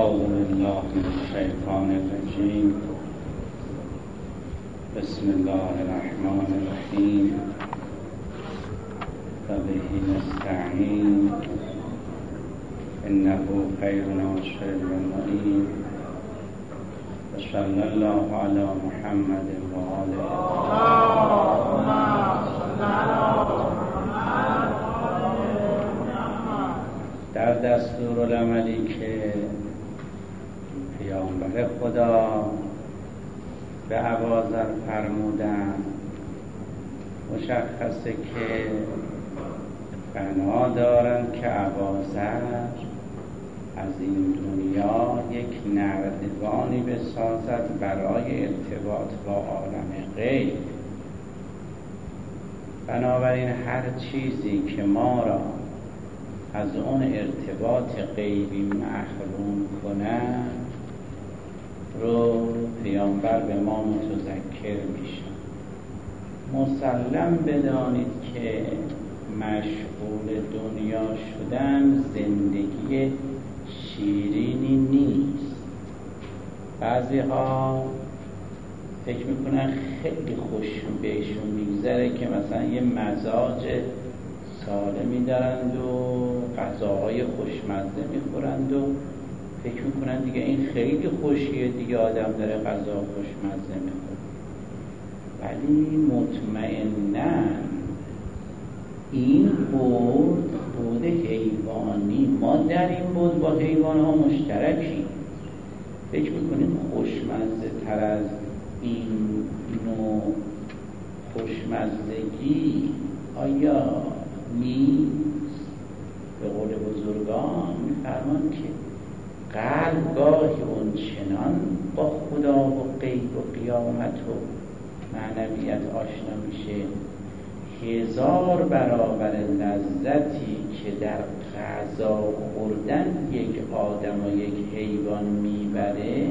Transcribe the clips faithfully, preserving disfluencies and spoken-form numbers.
أعوذ بالله من الشيطان الرجيم. بسم الله الرحمن الرحيم. وبه نستعين إنه خير ناصر ومعين. وصلى الله على محمد وآله. در دستورالعملی که پیامبر خدا به ابوذر فرمودن مشخصه که بنا دارن که ابوذر از این دنیا یک نردبانی بسازد برای ارتباط با عالم غیب. بنابراین هر چیزی که ما را از اون ارتباط غیبی محروم کنه رو پیامبر به ما متذکر میشه. مسلم بدانید که مشغول دنیا شدن زندگی شیرینی نیست. بعضی ها فکر میکنن خیلی خوش بهشون میگذره که مثلا یه مزاج سالمی دارند و غذاهای خوشمزه میخورند و فکر میکنن دیگه این خیلی خوشیه، دیگه آدم داره غذا خوشمزه میخوره. ولی مطمئناً این بود بود حیوانی. ما در این بود با حیوان ها مشترکی. فکر میکنیم خوشمزه تر از این نوع خوشمزگی آیا نیست؟ به قول بزرگان میفرمان که قلب گاهی اون چنان با خدا و غیب و قیامت و معنویت آشنا میشه هزار برابر لذتی که در غذا خوردن یک آدم و یک حیوان میبره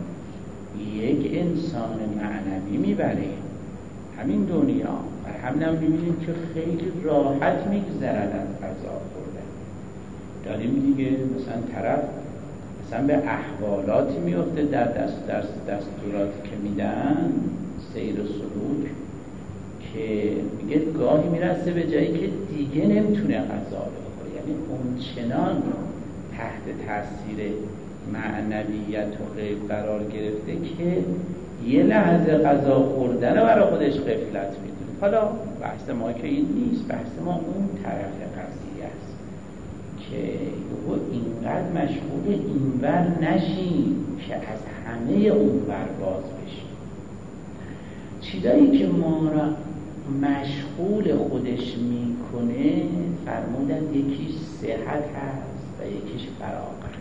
یک انسان معنوی میبره. همین دنیا و همین هم میبینیم که خیلی راحت میگذرن از غذا خوردن. داریم دیگه مثلا طرف مثلا به احوالاتی میفته در دست دست دستوراتی که میدن سیر و سلوک که میگه گاهی میرسه به جایی که دیگه نمیتونه غذا بخوره، یعنی اون چنان تحت تاثیر معنویت و غیب قرار گرفته که یه لحظه غذا خوردن رو برای خودش غفلت میدونه. حالا بحث ما که این نیست، بحث ما اون طرف قضیه است که یهو اینقدر مشغول اینور نشیم که از همه اونور باز بشیم. چیزایی که ما را مشغول خودش میکنه فرمودن یکیش صحت هست و یکیش فراغت.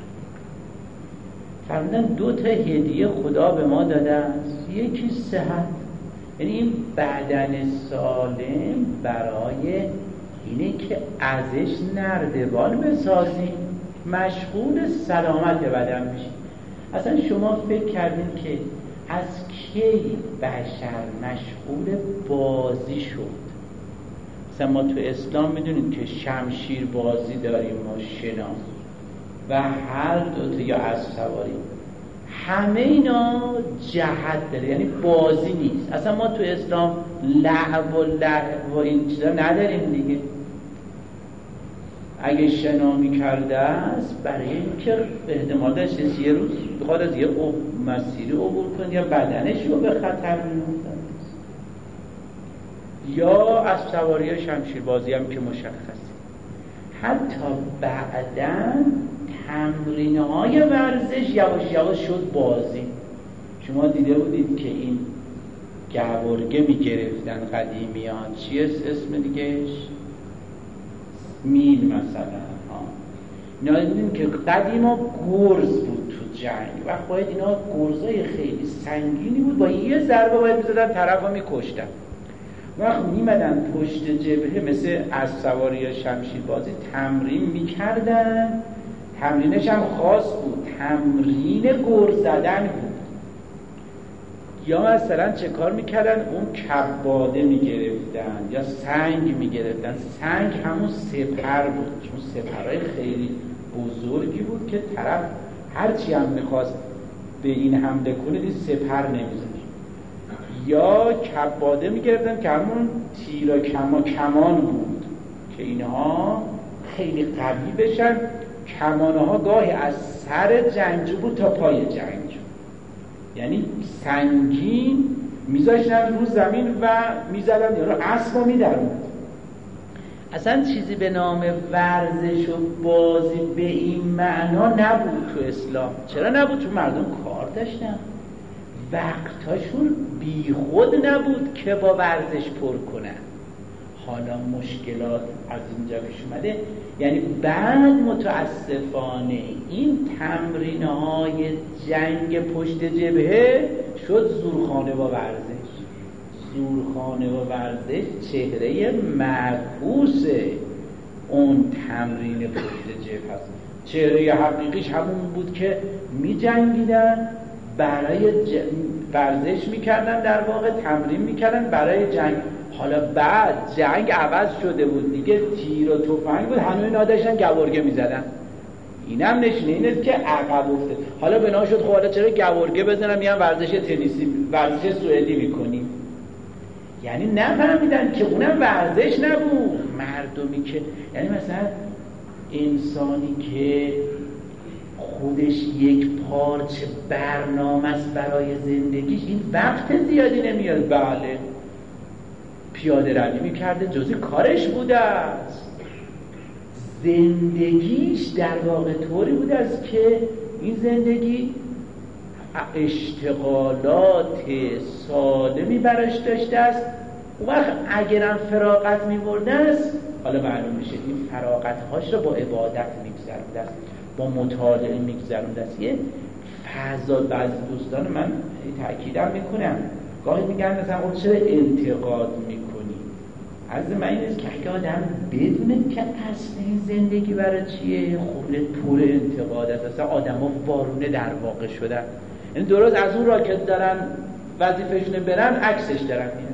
فرمودن دو تا هدیه خدا به ما داده است. یکی صحت، یعنی این بدن سالم برای اینه که ازش نردبان بسازیم، مشغول سلامت بدن بشیم. اصلا شما فکر کردین که از کی بشر مشغول بازی شد؟ مثلا ما تو اسلام میدونیم که شمشیر بازی داریم، ما شنا و هر دوتا یا اسب سواری، همه اینا جهت داره، یعنی بازی نیست. اصلا ما تو اسلام لعب و لعب و این چیزا نداریم دیگه. اگه شنا میکرده است برای اینکه احتمال داشت یه روز بخواد از یه مسیری عبور کنه یا بدنش رو به خطر میفته، یا از سواری شمشیر بازی هم که مشخصه. حتی بعداً تمرین‌های ورزش یواش یواش شد بازی. شما دیده بودید که این گورگه میگرفتن قدیمیان، چیه اسم دیگهش؟ میل مثلا ها. اینا دیدیم که قدیما گرز بود تو جنگ و باید اینا گرزای خیلی سنگینی بود، با یه ضربه باید میزدن طرف ها میکشتن. وقت میمدن پشت جبهه مثل از سواری یا شمشیر بازی تمرین میکردن. تمرینش هم خاص بود، تمرین گرز زدن بود. یا مثلا چه کار میکردن؟ اون کباده میگرفتن یا سنگ میگرفتن. سنگ همون سپر بود، چون سپرهای خیلی بزرگی بود که طرف هرچی هم میخواست به این حمله کنه دید سپر نمیزد، یا کباده میگرفتن که همون تیر و کما کمان بود که اینها خیلی قوی بشن. کمانه ها گاهی از سر جنگجو بود تا پای جنگجو، یعنی سنگین میذاشتن رو زمین و میزدن یا رو اسب میدرون. اصلا چیزی به نام ورزش و بازی به این معنا نبود تو اسلام. چرا نبود؟ چون مردم کار داشتن، وقتاشون بی خود نبود که با ورزش پر کنن. حالا مشکلات از اینجا پیش اومده، یعنی بعد متاسفانه این تمرین‌های جنگ پشت جبهه شد زورخانه با ورزش. زورخانه و ورزش چهره معکوس اون تمرین پشت جبهه است. چهره حقیقیش همون بود که می جنگیدن برای ج... ورزش میکردن، در واقع تمرین میکردن برای جنگ. حالا بعد جنگ عوض شده بود دیگه، تیر و تفنگ بود، همه اینا داشتن گورگه میزدن. اینم نشونه اینه که عقب افتاد. حالا بنا شد خب حالا چرا گورگه بزنم میان ورزش تنیسی، ورزش سوئدی میکنیم. یعنی نفهمیدن که اونم ورزش نبود. مردمی که یعنی مثلا انسانی که خودش یک پارچه برنامه است برای زندگیش، این وقت زیادی نمیاد. بله پیاده روی میکرده، جزی کارش بوده است. زندگیش در واقع طوری بوده است که این زندگی اشتغالات سالمی براش داشته است. اون وقت اگرم فراغت میبرده است، حالا معلوم میشه این فراغتهاش رو با عبادت میگذرونده است، با مطالعه میگذرونده است. یه فضا بعضی دوستان من تأکیدم میکنم، گاهی میگن مثلا اون چرا انتقاد میکنی؟ عرض من این است که اگه آدم بدونه که اصل این زندگی برای چیه، خونه پر انتقاد است. اصلا آدم ها وارونه در واقع شدن، یعنی درست از اون را که دارن وظیفه‌شون برن عکسش دارن میرن.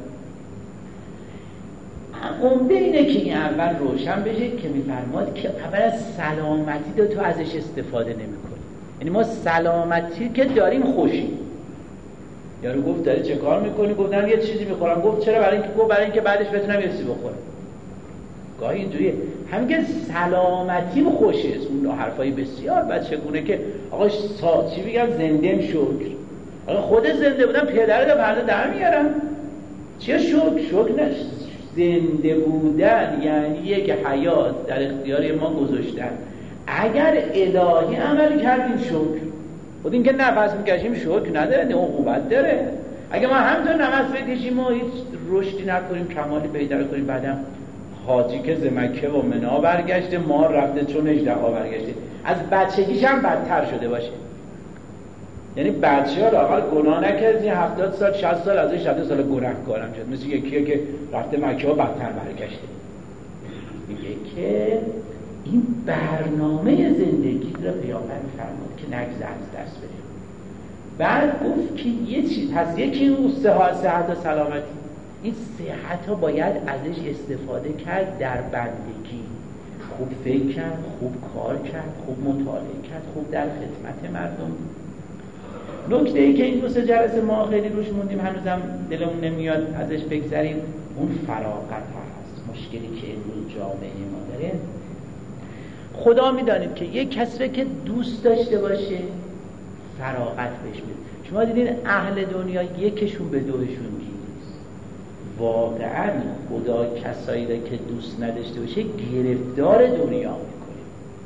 عمده اینه که این اول روشن بشه که میفرماد که اول از سلامتی دو تو ازش استفاده نمی کنی. یعنی ما سلامتی که داریم خوشیم. یارو گفت داری چه کار میکنی؟ گفتم یه چیزی میخورم. گفت چرا؟ برای اینکه گفت برای اینکه بعدش بتونم یه چیزی بخورم. گاهی اینجوریه، همین که سلامتیم خوشه. اون حرفای بسیار بچگونه که آقا سا... چی بگم زنده‌ام شکر. آقا خود زنده بودم پدر رو فردا در میارم. چیه شکر؟ شکر نش زنده بودن یعنی یک حیات در اختیار ما گذاشتن. اگر الهی عمل کردیم شکر، خود این که نفس میکشیم شکر نداره، نه عقوبت داره. اگه ما همینطور نفس بکشیم و هیچ رشدی نکنیم، کمالی پیدا کنیم، بعدم حاجی که ز مکه و منی برگشته، ما رفته چون اژدها برگشته، از بچگیش هم بدتر شده باشه. یعنی بچه ها لااقل گناه نکردی، هفتاد سال شصت سال ازش هفتاد سال گناهکارم شد، مثل یکیه که رفته مکه و بدتر برگشته. میگه که این برنامه زندگی رو پیامبر فرمود که نگذر از دست بده. بعد گفت که یه چیز پس یکی اون صحت صحت و سلامتی، این صحت ها باید ازش استفاده کرد در بندگی، خوب فکر کرد، خوب کار کرد، خوب مطالعه کرد، خوب در خدمت مردم. نکته ای که این دو سه جلسه ما خیلی روش موندیم، هنوزم دلمون نمیاد ازش بگذریم، اون فراغت هست. مشکلی که امروز جامعه ما داره، خدا میدانید که یک کسی که دوست داشته باشه فراغت بهش میده. شما دیدین اهل دنیا یکشون به دوشون گیریست. واقعا خدا کسایی را که دوست نداشته باشه گرفتار دنیا میکنه،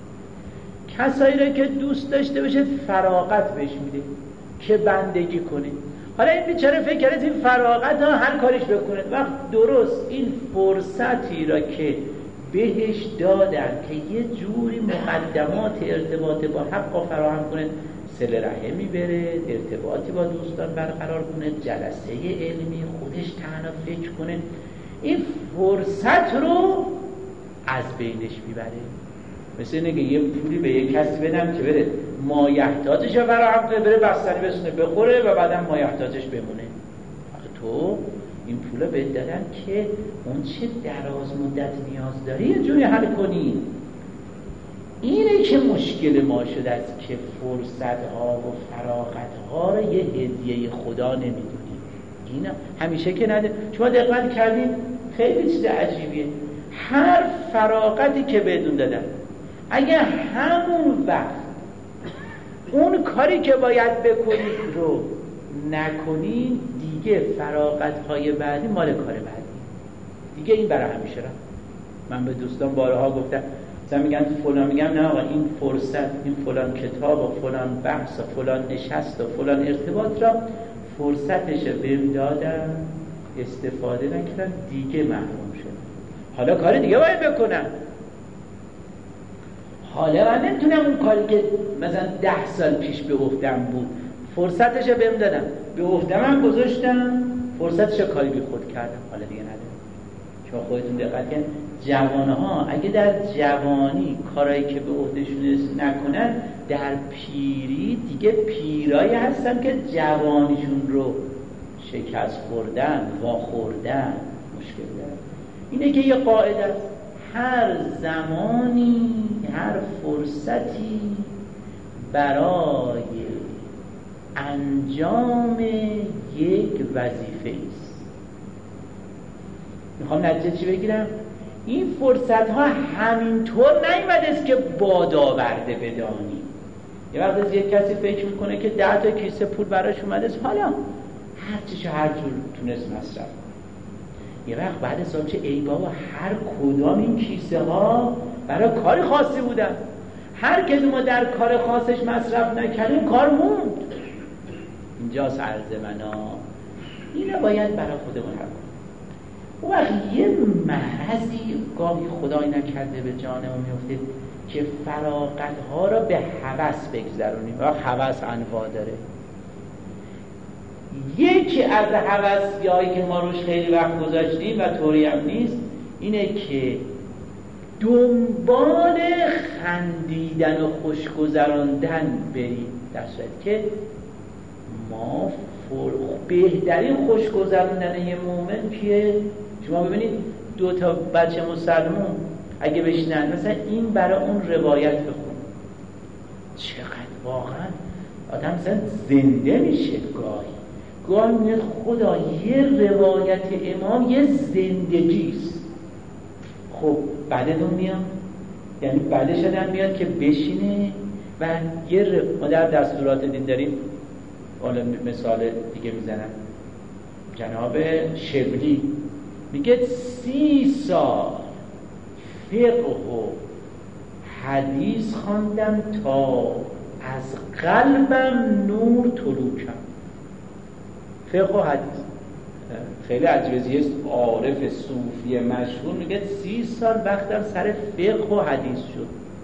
کسایی را که دوست داشته باشه فراغت بهش میده که بندگی کنه. حالا این بیچاره فکر کرد این فراغت ها هر کاریش بکنه. وقت درست این فرصتی را که بهش دادن که یه جوری مقدمات ارتباط با حق فراهم کنه، صله رحمی بره، ارتباطی با دوستان برقرار کنه، جلسه علمی، خودش تنها فکر کنه، این فرصت رو از بینش میبره. مثل اینه که یه پولی به یه کسی بدم که بره مایحتاجش رو فراهم کنه، بره بستنی بسونه بخوره و بعدم مایحتاجش بمونه. آخه تو این پولا بهت دادن که اون چه دراز مدت نیاز داری یه جوری حل کنی. اینه که مشکل ما شده است که فرصت‌ها و فراغت‌ها رو یه هدیه خدا نمی‌دونیم. اینا همیشه که نده. شما دقت کردین خیلی چیز عجیبیه، هر فراغتی که بهتون دادن اگه همون وقت اون کاری که باید بکنید رو نکنین، دیگه فراغت‌های بعدی مال کار بعدی دیگه، این برای همیشه را. من به دوستان بارها گفتم، مثلا میگن فلان، میگم نه آقا این فرصت، این فلان کتاب و فلان بحث و فلان نشست و فلان ارتباط را فرصتش بهم دادن، استفاده نکردم، دیگه محروم شدم. حالا کار دیگه باید بکنم. حالا من نمیتونم اون کاری که مثلا ده سال پیش به عهده‌ام بود فرصتش بهم دادم، به عهده‌ام گذاشتم، فرصتش کاری بی خود کردم، حالا دیگه ندارم. شما خودتون دقت کنید، جوانها اگه در جوانی کارایی که به عهدهشون نکنن، در پیری دیگه پیرایی هستن که جوانیشون رو شکست خوردن، واخوردن، مشکل دارن. اینه که یه قاعده است، هر زمانی، هر فرصتی برای انجام یک وظیفه است. میخوام نتیجه چی بگیرم؟ این فرصت ها همینطور نیومده است که بادآورده بدانی. یه وقت از یک کسی فکر میکنه که ده تا کیسه پول براش اومده است، حالا هر چیشو هر جور تونست مصرف کنه. یه وقت بعد از چه ای بابا، هر کدام این کیسه ها برای کار خاصی بودن، هر کدوم ما در کار خاصش مصرف نکردیم کار موند. اینجا سرز منا اینو باید برای خودمون حل کنیم. اون وقت یه مرضی گاهی خدای نکرده به جانمون میفته که فراغت‌ها را به هوس بگذرونیم. و هوس انواع داره. یکی از هوسیایی که ما روش خیلی وقت گذاشتیم و طوری هم نیست، اینه که دنبال خندیدن و خوشگذراندن بریم، در صورتی که ما بهترین خوشگذراندن یه مومن که شما ببینید دو تا بچه مسلمون اگه بشنن مثلا این برای اون روایت بخون، چقدر واقعا آدم مثلا زنده میشه. گاهی گاهی میاد خدا یه روایت امام یه زندگیست. خب بعدتون میاد، یعنی بعدش آدم میاد که بشینه و یه ر... ما در دستورات دین داریم، حالا مثال دیگه میزنم، جناب شبلی میگه سی سال فقه و حدیث خواندم تا از قلبم نور طلوع کرد. فقه و حدیث خیلی عجیبه، یه عارف صوفی مشهور میگه سی سال وقتم سر فقه و حدیث شد،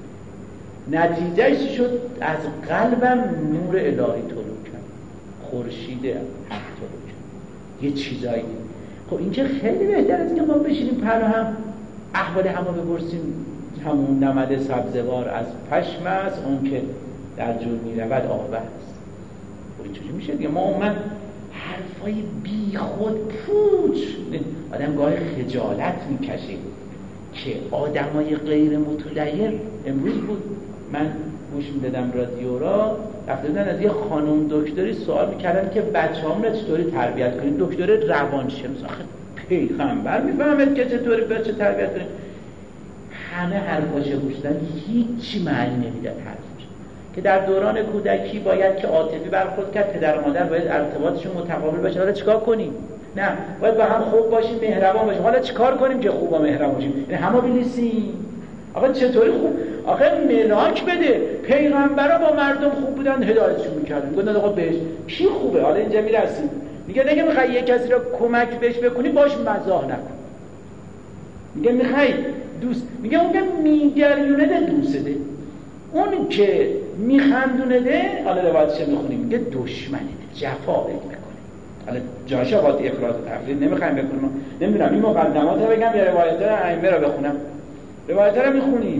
نتیجهش شد از قلبم نور الهی طلوع کرد، خورشید حق طلوع کرد، یه چیزایی. خب این که خیلی بهتر است که ما بشینیم پرا هم احوال همو بپرسیم. همون نمد سبزوار از پشم است، اون که در جور میرود آب است. خب اینجوری میشه دیگه. ما اومد حرفای بی خود پوچ، آدم گاهی خجالت میکشه که آدمای غیر متدین. امروز بود من گوش میدادم رادیو را، رفته بودن از یه خانم دکتری سوال میکردن که بچه‌هام را چطوری تربیت کنیم. دکتر روانشناس، آخه پیغمبر میفهمد که چطوری بچه تربیت کنیم. همه حرفاشو گوش دادن، هیچی معنی نمیداد حرفش. که در دوران کودکی باید که عاطفی برخورد کرد، پدر و مادر باید ارتباطشون متقابل باشه. حالا چیکار کنیم؟ نه، باید با هم خوب باشیم، مهربان باشیم. حالا چیکار کنیم که خوب و مهربان باشیم؟ یعنی همو بنویسیم. آقا چطوری خوب؟ آقا ملاک بده. پیغمبرا با مردم خوب بودن، هدایتشون میکردن، گفتن آقا بهش کی خوبه. حالا اینجا میرسیم میگه نگه میخوای یک کسی رو کمک بهش بکنی باش مزاح نکن. میگه میخوای دوست، میگه اون که میگریونه ده دوسته ده، اون که میخندونه ده، حالا روایتش میخونیم میگه دشمنه ده، جفا بهت میکنه. حالا جاشا باید افراط و تفرید نمیخوایم بکنیم. نمیدونم این مقدمات رو بگم یا روایت ائمه رو بخونم. روایت رو میخونیم.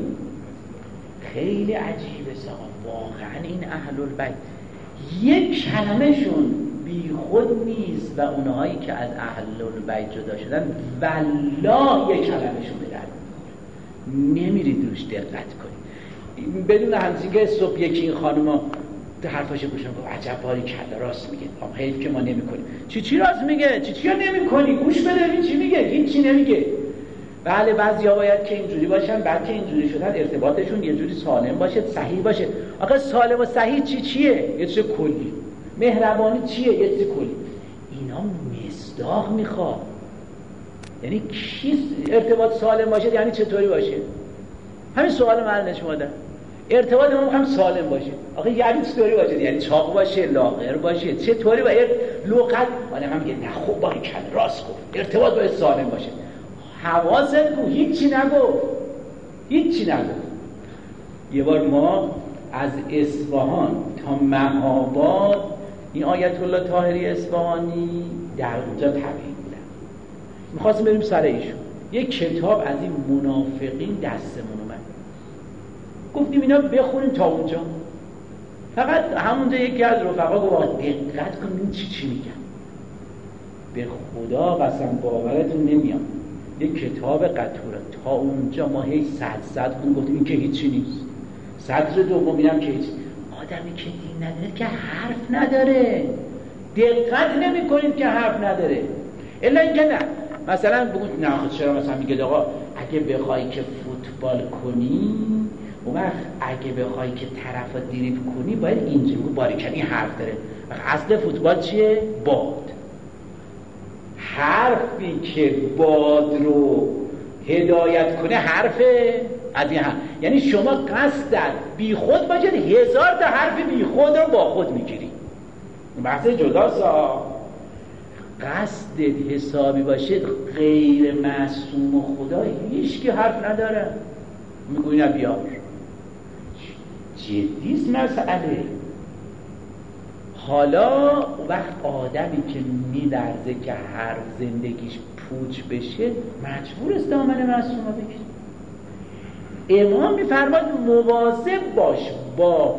خیلی عجیبه صاحب، واقعا این اهل البیت یک کلمه‌شون بی خود نیست و اونهایی که از اهل البیت جدا شدن والله یک کلمه‌شون به درد نمیخوره. نمیرید روش دقت کنید. بدون همچین که صبح یکی این خانوما حرفاشو گوش میکنه عجب باری کلا راست میگه، اما حیف که ما نمیکنیم. چی چی راست میگه؟ چی چی نمیکنی؟ گوش بده ببین چی میگه. هیچ چی نمیگه. بله بعضیا باید که اینجوری باشن، بعد که اینجوری شدن ارتباطشون یه جوری سالم باشه، صحیح باشه. آخه سالم و صحیح چی چیه؟ یه چیز کلی. مهربانی چیه؟ یه چیز کلی. اینا مصداق میخواد. یعنی کی ارتباط سالم باشه یعنی چطوری باشه؟ همین سوال من شما ده. ارتباط ما هم سالم باشه. آخه یعنی چطوری باشه؟ یعنی چاق باشه، لاغر باشه، چطوری باشه؟ لغت معنی هم میگه نه خوب باید کل راست گفت. ارتباط باید سالم باشه. حواست کو هیچی نگفت. هیچی نگفت. یه بار ما از اصفهان تا مهاباد این آیت الله طاهری اصفهانی در اونجا تبیین بودن. می‌خواستیم بریم سر ایشون. یک کتاب از این منافقین دستمون اومد. گفتیم اینا بخونیم تا اونجا. فقط همونجا یکی از رفقا گفت دقت کنیم این چی چی میگن. به خدا قسم باورتون نمیاد. یک کتاب قطوره تا اونجا ما هی صد صد کن گفتیم این که هیچی نیست. سطر دوم اینم که هیچ. آدمی که دین نداره که حرف نداره. دقت نمی کنید که حرف نداره. الا اینکه نه مثلا بگوید نه خود چرا مثلا میگه آقا اگه بخوای که فوتبال کنی اون وقت اگه بخوای که طرفا دریبل کنی باید اینجوری باریکنی حرف داره. اصل فوتبال چیه؟ باد. حرفی که باد رو هدایت کنه حرفه از این حرف. یعنی شما قصدت بی خود باشه هزار تا حرف بی خود رو با خود میگیری. بحث جداست. قصدت حسابی باشه غیر معصوم و خدا هیچ که حرف نداره میگوی نه بیار. جدیست مسئله. حالا وقت آدمی که میلرزه که هر زندگیش پوچ بشه مجبور است دامن معصومه بگیره. امام میفرماد مواظب باش با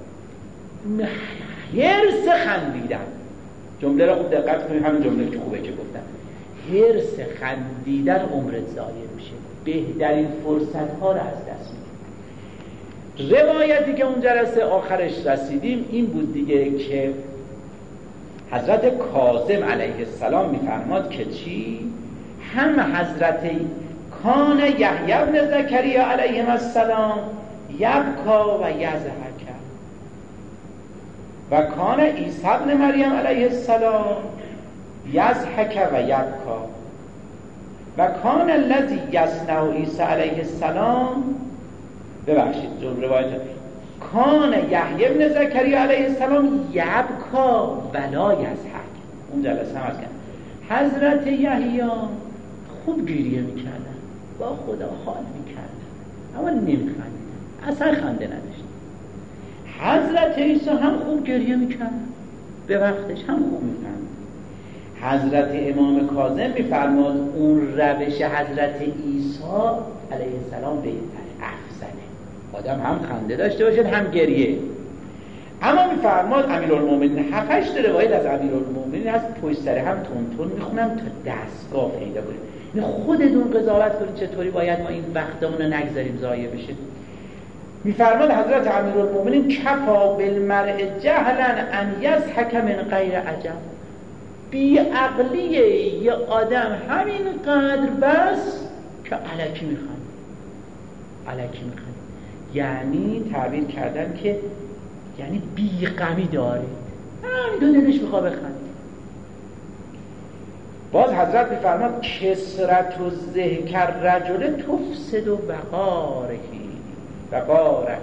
حرص خندیدن. جمله را خوب دقت کنید، همین جمله که خوبه که گفتم. حرص خندیدن عمرت ضایع میشه، بهترین فرصت ها را از دست میدی. روایتی که اون جلسه آخرش رسیدیم این بود دیگه که حضرت کاظم علیه السلام میفرماد که چی؟ هم حضرت کان یحیی بن زکریا علیه السلام یبکا و یضحک و کان عیسی بن مریم علیه السلام یضحک و یبکا و کان الذی یصنع عیسی علیه السلام ببخشید جمله روایت کان یحیی بن زکریا علیه السلام یبکا ولا یضحک. اون جلسه هم از کن حضرت یحیی خوب گریه میکردن، با خدا حال میکردن اما نمیخندن، اصلا خنده نداشت. حضرت عیسی هم خوب گریه میکردن، به وقتش هم خوب میفهمد. حضرت امام کاظم میفرماد اون روش حضرت عیسی علیه السلام بهتره، افضله. آدم هم خنده داشته باشه هم گریه. اما میفرماد امیرالمومنین هفت هشت روایت از امیرالمومنین از پشت سر هم تون تون میخونم تا دستگاه پیدا کنیم. این خودتون قضاوت کنید چطوری باید ما این وقتمون رو نگذاریم ضایع بشه. میفرماد حضرت امیرالمومنین کفا بالمرء جهلا ان یضحک من غیر عجب. بی عقلیه یه آدم همین قدر بس که الکی میخواد، الکی میخواد. یعنی تعبیر کردن که یعنی بی غمی داره، همین دو دلش میخواد بخند. باز حضرت میفرماد کسرت و ضحک الرجل تفسد و وقاره وقاره.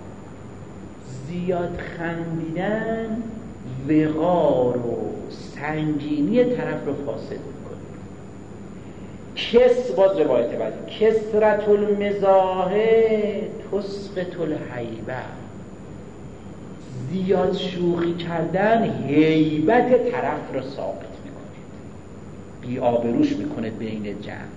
زیاد خندیدن وقار و سنگینی طرف رو فاسد میکنه. کس باز روایت بعدی کسرت المزاح تسقط الهیبه. زیاد شوخی کردن هیبت طرف رو ساقط میکنه، بی آبروش میکنه بین جمع.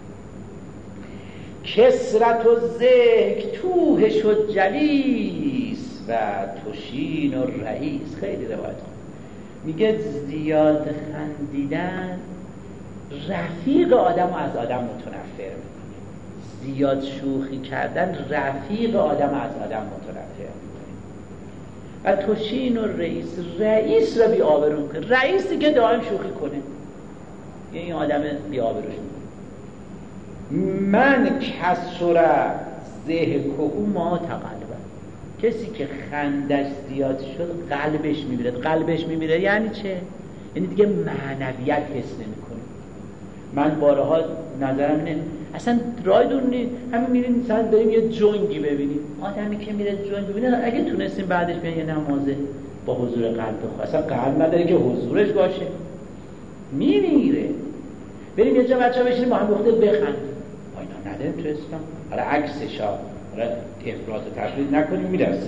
کسرت و ذک توهش و جلیس و توشین و رئیس. خیلی روایت کنه میگه زیاد خندیدن رفیق آدم رو از آدم متنفر میکنه. زیاد شوخی کردن رفیق آدم از آدم متنفر میکنه. و توشین و رئیس رئیس را بی آبرو میکنه. رئیسی که دائم شوخی کنه یعنی این آدم بی آبروش میکنه. من کسر ذهکه ما تقلبه، کسی که خندش زیاد شد قلبش میمیره. قلبش میمیره یعنی چه؟ یعنی دیگه معنویت حس نمیکنه. من بارها نظرم اینه اصلا رای دور نیست، همین میریم مثلا بریم یه جنگی ببینیم، آدمی که میره جنگ ببینه اگه تونستیم بعدش بیان یه نمازه با حضور قلب بخواه، اصلا قلب نداره که حضورش باشه، میمیره. بریم یه جا بچه‌ها بشینیم با هم گفته بخند، ما اینا نداریم تو اسلام. حالا عکسش ها حالا افراط و تفرید نکنیم میرسیم.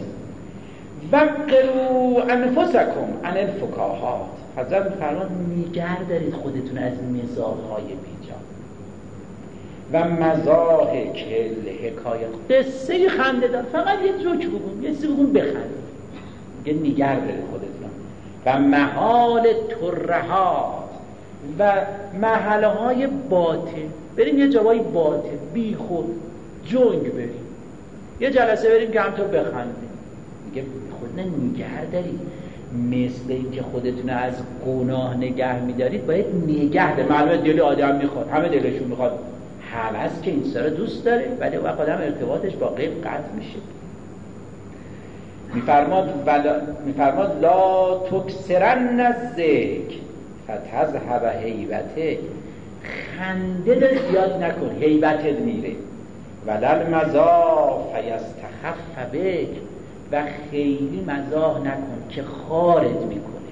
وقروا انفسکم عن الفکاهات، حضرت میفرمان نگه دارید خودتون از مزاح‌های بیجا و مضاحک الحکایات، قصه خنده دار، فقط یه جوک بگون، یه چیزی بگون بخندید، یه نگه دارید خودتون. و محال ترهات و محله های باطل، بریم یه جوای باطل بی خود جنگ بریم، یه جلسه بریم که همطور بخندیم، میگه خود نه نگه دارید. مثل این که خودتون از گناه نگه میدارید باید نگه دارید. معلومه دل آدم میخواد، همه دلشون میخواد، هوس که این سر دوست داره، ولی وقت آدم ارتباطش با غیب قطع میشه. میفرماد ولا میفرماد لا تکسرن الذکر فتذهب هیبته، خنده رو زیاد نکن هیبتت میره. ولل مزاح فیستخف بک، و خیلی مزاح نکن که خارت میکنه.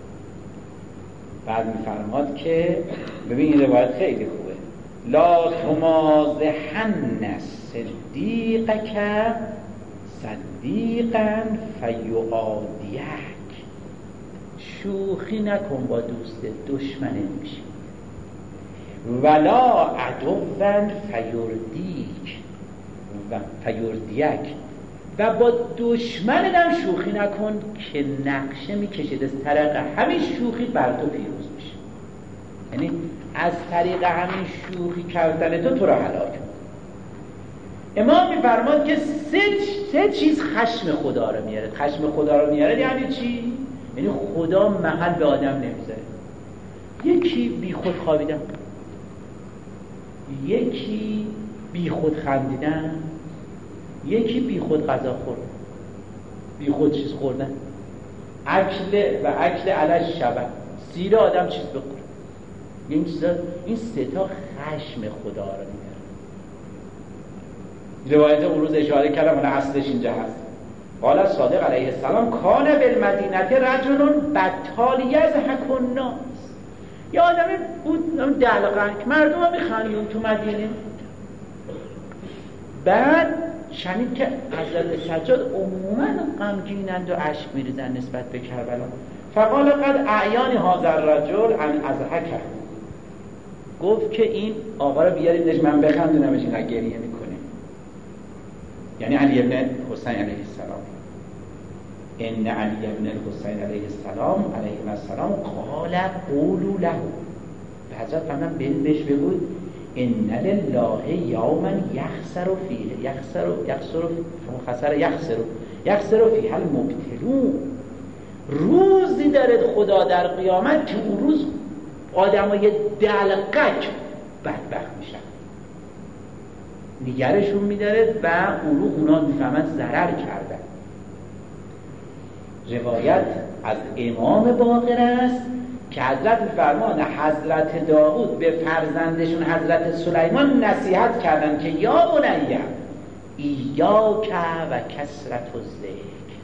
بعد میفرماد که ببین این روایت خیلی خوبه، لا تمازحن صدیقک صدیقا فیعادیک، شوخی نکن با دوسته دشمنت میشه. ولا عدوا فیردیک و فیردیک، و با دشمنت هم شوخی نکن که نقشه میکشید از طریق همین شوخی بر تو پیروز میشه. یعنی از طریق همین شوخی کردن تو تو را هلاک. امام میفرماد که سه, سه چیز خشم خدا رو میاره. خشم خدا رو میاره یعنی چی؟ یعنی خدا محل به آدم نمیذاره. یکی بی خود خوابیدن، یکی بی خود خندیدن، یکی بی خود غذا خوردن، بی خود چیز خوردن، اکل و اکل علی شبه، سیر آدم چیز بخوره. این چیزا، این سه تا خشم خدا رو میاره. روایت اون روز اشاره کردم، اون اصلش اینجا هست. قال صادق علیه السلام کان بالمدینه رجل بطال یضحک الناس، یه آدم بود دلقک، مردم ها میخندون تو مدینه. بعد شنید که حضرت سجاد عموما غمگینند و اشک میریزن نسبت به کربلا. فقال قد اعیانی هذا الرجل ان اضحکه، گفت که این آقا رو بیارید من بخندونمش، اینقدر گریه میکنه. یعنی علی ابن حسین علیه السلام، ان علی ابن حسین علیه السلام علیه السلام قال قولوا له، به حضرت فرمودن بهش بگوید ان لله یوما یخسر فیه یخسر یخسر خسر یخسر یخسر فیه المبتلون، روزی دارد خدا در قیامت که اون روز آدمای دلقک بدبخت میشن، نگرشون میداره و اون رو اونا میفهمن ضرر کردن. روایت از امام باقر است که حضرت میفرمان حضرت داود به فرزندشون حضرت سلیمان نصیحت کردن که یا بنیه ایاک و کثرت الذکر،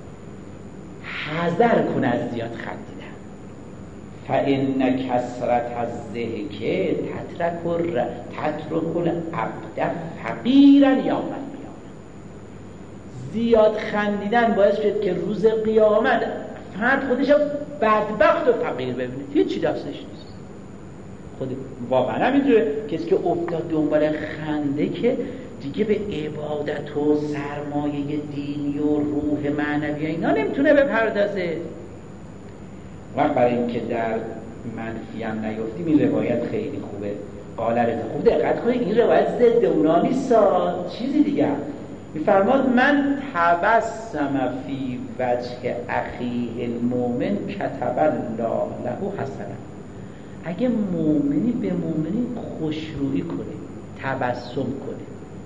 حذر کن از زیاد خندیدن. فإن کثرت الضحک تترک تترک العبد فقیرا یوم القیامة، زیاد خندیدن باعث شد که روز قیامت فرد خودش بدبخت و فقیر ببینه، هیچی دستش نیست. خود واقعا همینجوره، کسی که افتاد دنبال خنده که دیگه به عبادت و سرمایه دینی و روح معنوی اینا نمیتونه بپردازه. وقت برای این که در منفی هم نیفتیم، این روایت خیلی خوبه. قال رضا. خوب دقت کنید این روایت ضد اونا نیست، چیزی دیگه میفرماد من تبسم فی وجه اخیه المؤمن کتب الله له حسنه. اگه مؤمنی به مؤمنی خوشرویی کنه، تبسم کنه،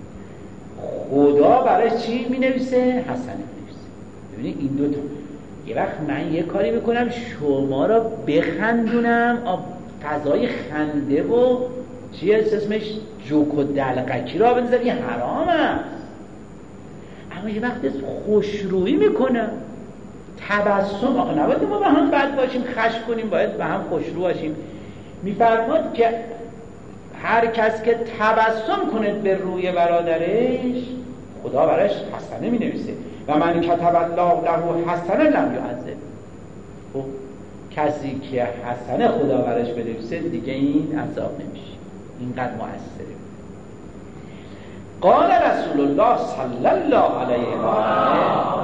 خدا برای چی می نویسه؟ حسنه می نویسه. ببینید این دوتا، یه وقت من یه کاری میکنم شما را بخندونم، فضای خنده و چیه اسمش جوک و دلقکی را بنظر، این حرام است. اما یه وقت خوشرویی میکنم، تبسم، آقا نباید ما به هم بد باشیم، خشم کنیم، باید به هم خوشرو باشیم. میفرماد که هر کس که تبسم کنه به روی برادرش، خدا براش حسنه می نویسه. و من کتب الله له حسنه لم یعذب. خب کسی که حسنه خدا براش بنویسه دیگه این عذاب نمیشه، اینقدر مؤثره. قال رسول الله صلی الله علیه و آله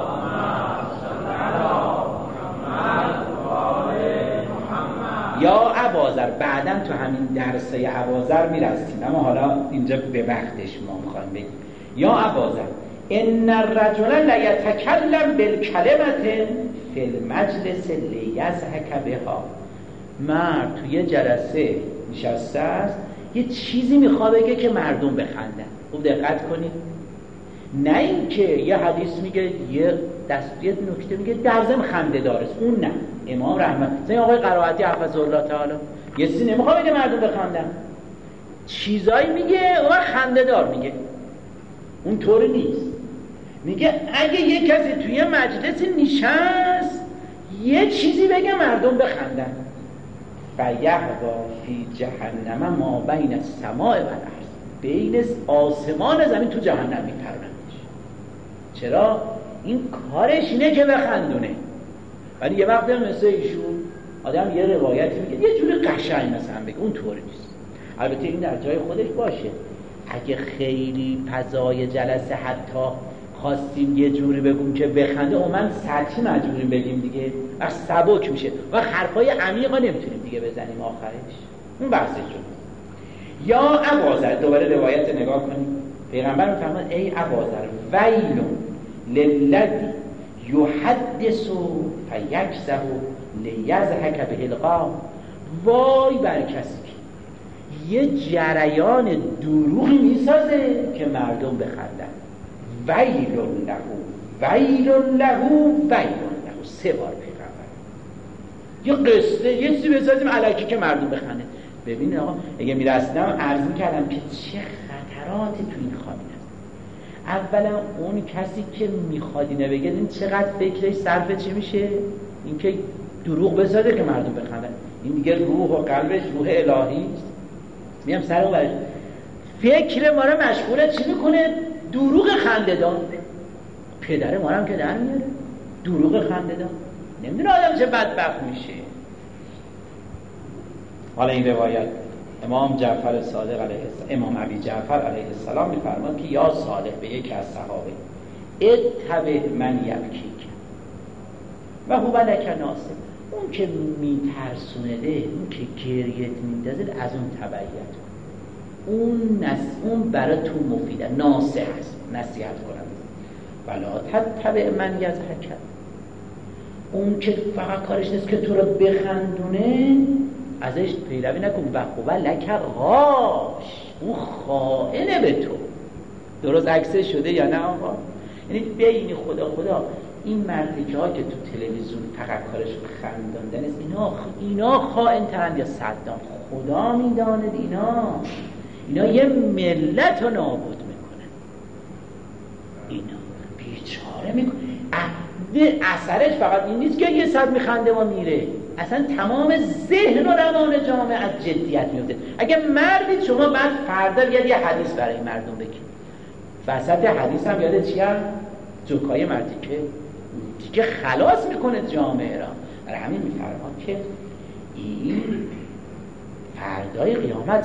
یا ابازر. بعدم تو همین درسه ابازر میرسیم، اما حالا اینجا به وقتش ما میخوایم بگیم. یا ابازر ان الرجل لیتکلم بالکلمه فی المجلس لیضحک بها. مرد تو یه جلسه نشسته است، یه چیزی میخواد بگه که مردم بخندن. خوب دقت کنید، نه اینکه یه حدیث میگه یه دست یه نکته میگه در ضمن خنده داره، اون نه. امام رحمت زین آقای قرائتی حفظه الله تعالی یه چیزی نمیخواد بگه مردم بخندن، چیزایی میگه اون خنده دار میگه، اون طوری نیست. میگه اگه یه کسی توی مجلس نشست یه چیزی بگه مردم بخندن، فیحوا فی جهنم ما بین السماء و الارض. بین آسمان و زمین تو جهنم میپرونندش. چرا؟ این کارش اینه که بخندونه. ولی یه وقت مثل ایشون آدم یه روایتی میگه یه جوری قشنگ مثلا بگه، اون طوری نیست. البته این در جای خودش باشه. اگه خیلی فضای جلسه حتی خواستیم یه جوری بگیم که بخنده، اومن سطحی مجبوریم بگیم دیگه، وقت سبک میشه و حرفای عمیقا نمیتونیم دیگه بزنیم آخرش. اون بحثش شد. یا ابازر، دوباره روایت نگاه کنیم. پیغمبر میفرماد ای ابازر ویل للذی یحدث فیکذب لیضحک به القوم. وای بر کسی که یه جریان دروغی میسازه که مردم بخندن. ویل له ویل له ویل له. سه بار پیغمبر یه قصه یه چیزی بسازیم الکی که مردم بخندن. ببینید آقا، اگه میرسیدم عرض میکردم که چه خطراتی تو این خامین هست. اولا اون کسی که میخواد اینو بگه این چقدر فکرش صرف چی میشه؟ اینکه دروغ بسازه که مردم بخندن. این دیگه روح و قلبش روح الهی است. میام سر اون برش فکر ما رو مشغول چی میکنه؟ دروغ خنده‌دار. پدر ما رو هم که در میاره دروغ خنده‌دار. نمیدونه آدم چه بدبخت میشه. حالا این روایت امام جعفر صادق علیه السلام، امام ابی جعفر علیه السلام میفرماد که یا صالح به یکی از صحابه اتبع من یبکیک و هو لک ناصح. اون که میترسونه، اون که گریت میندازه، از اون تبعیت کن. اون نس اون برای تو مفیده، ناصح است، نصیحت کنم. ولا تتبع من یضحک. اون که فقط کارش نیست که تو رو بخندونه، ازش پیروی نکن. و هو لک غاش. اون خائنه به تو. درست عکسه شده یا نه آقا؟ یعنی بین خدا خدا این مردکه ها که تو تلویزیون فقط کارش خنداندن است، اینا اینا خائن ترند یا صدام؟ خدا میداند اینا اینا یه ملت رو نابود میکنن. اینا بیچاره میکنن. اثرش فقط این نیست که یه صد میخنده و میره، اصلا تمام ذهن و روان جامعه از جدیت میفته. اگه مردید شما بعد فردا بیاد یه حدیث برای مردم بگید، وسط حدیث هم یاده چی هم؟ جوکای مردیکه دیگه خلاص میکنه جامعه را. برای همین میفرمان که این فردای قیامت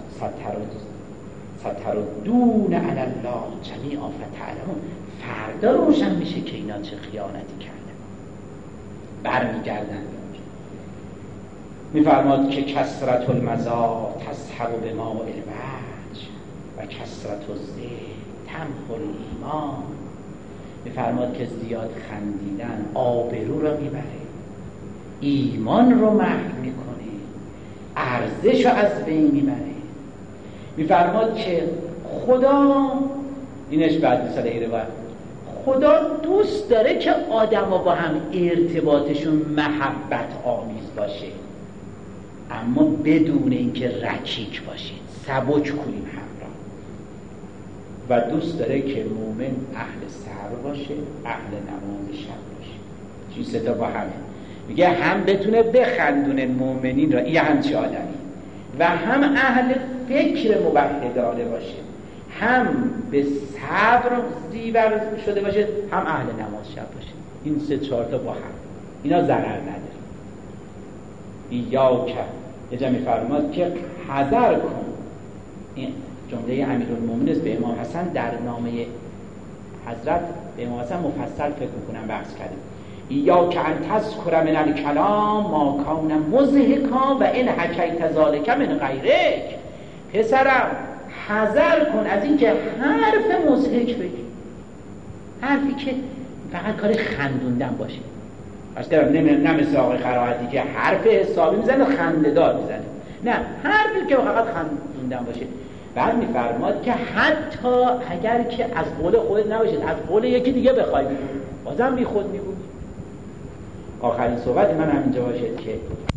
ستردون علی الله جمیعا فتعلمون. فردا روشن میشه که اینا چه خیانتی کردن، برمیگردن. میفرماد که کثرت المزا تذهب به ماء الوجه و کثرت الذکر تمحو الایمان. میفرماد که زیاد خندیدن آبرو را میبره، ایمان رو محو میکنه، ارزش رو از بین میبره. میفرماد که خدا، اینش بعد مثلا ایره باید، خدا دوست داره که آدم ها با هم ارتباطشون محبت آمیز باشه، اما بدون اینکه رکیک باشید، سبک کنیم همراه. و دوست داره که مومن اهل سحر باشه، اهل نماز شب باشه. چون سه تا با همه میگه هم بتونه بخندونه مومنین را، این همچه آدمی، و هم اهل فکر موحدانه باشه، هم به صبر زیور شده باشه، هم اهل نماز شب باشه. این سه چهار تا با هم، اینا ضرر نداره. یا که یه جا میفرماد که حذر کن، این جمله امیرالمومنین است به امام حسن در نامه حضرت به امام حسن مفصل فکر میکنم بحث کردیم. یا که ان تذکر من الکلام ما کان مضحکا و ان حکیت ذلک من غیرک. پسرم حذر کن از این که حرف مضحک بگی، حرفی که فقط کار خندوندن باشه. اصلا نه مثل آقای قرائتی که حرف حسابی میزنه خنده‌دار میزنه، نه، حرفی که فقط خندوندن باشه. بعد میفرماد که حتی اگر که از قول خودت نباشید، از قول یکی دیگه بخوای بازم بی خود میگویی. آخرین صحبت من همینجا باشد که